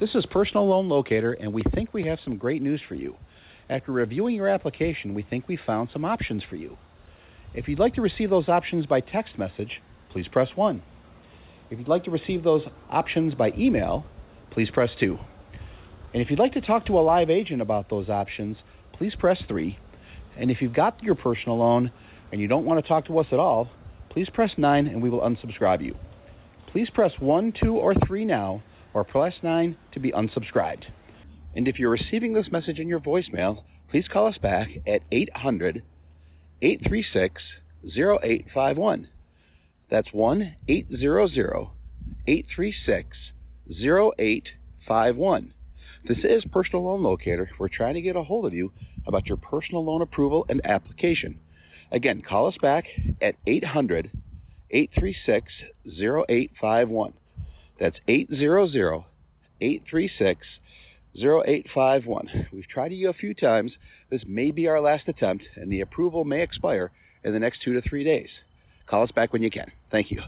This is Personal Loan Locator, and we think we have some great news for you. After reviewing your application, we think we found some options for you. If you'd like to receive those options by text message, please press 1. If you'd like to receive those options by email, please press 2. And if you'd like to talk to a live agent about those options, please press 3. And if you've got your personal loan and you don't want to talk to us at all, please press 9 and we will unsubscribe you. Please press 1, 2, or 3 now, or press 9 to be unsubscribed. And if you're receiving this message in your voicemail, please call us back at 800-836-0851. That's 1-800-836-0851. This is Personal Loan Locator. We're trying to get a hold of you about your personal loan approval and application. Again, call us back at 800-836-0851. That's 800-836-0851. We've tried you a few times. This may be our last attempt, and the approval may expire in the next 2 to 3 days. Call us back when you can. Thank you.